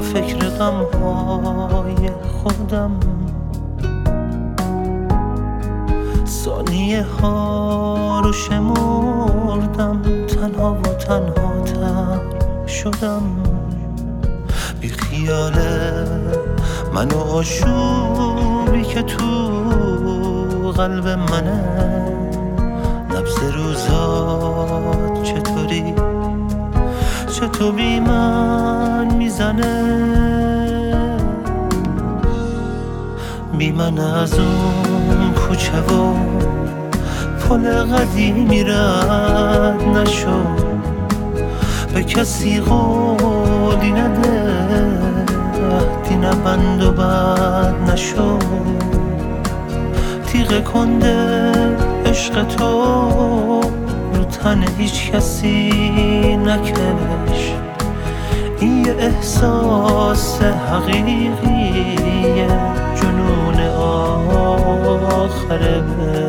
فکر غمهای خودم، ثانیه ها رو شمردم، تنها و تنها شدم. بی خیال من و آشوبی که تو قلب منه، نبض روزات چطوری، چطور بی من میزنه. بی من از اون کوچه و پل قدیمی رد نشو، به کسی قولی نده، عهدی نبند و بد نشو. تیغ کنده عشق تو رو تن هیچ کسی نکش، این یه احساس حقیقیه، جنون آخره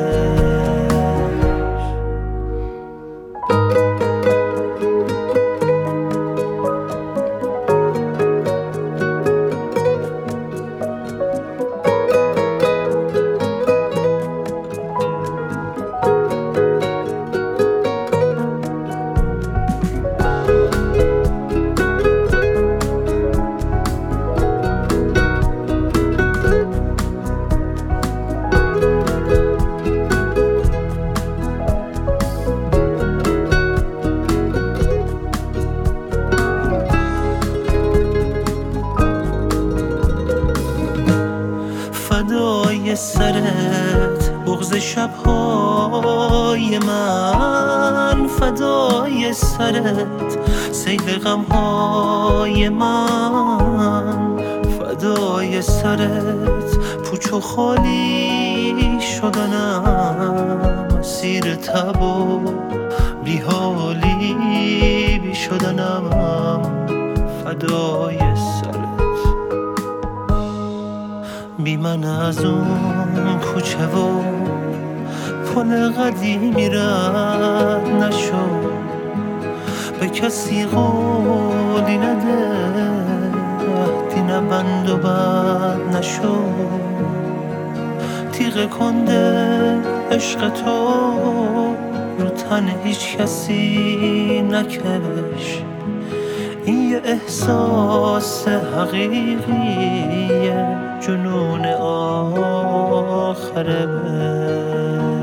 فدای سرت بغض شبهای من، فدای سرت سیل غمهای من، فدای سرت پوچ و خالی شدنم، اسیر تب و بیحالی بی شدنم. فدای سرت بی من از اون کوچه و پل قدیمی رد نشو، به کسی قولی نده، عهدی نبند و بد نشو. تیغ کنده عشق تو رو تن هیچ کسی نکش، این یه احساس حقیقیه، جنون آخره